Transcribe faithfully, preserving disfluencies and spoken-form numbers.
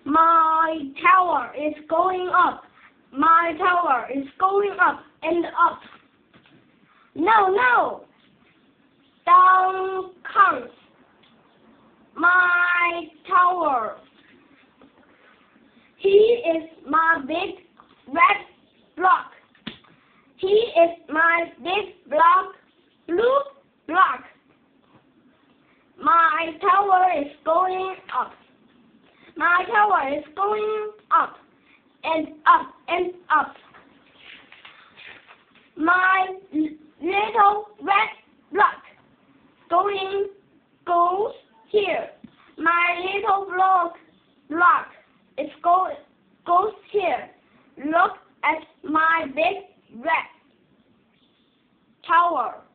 My tower is going up. My tower is going up and up. No, no. Down comes my tower. He is my big red block. He is my big block, blue block. My tower is going up. My tower is going up and up and up. My little red block going goes here. My little block block is go goes here. Look at my big red tower.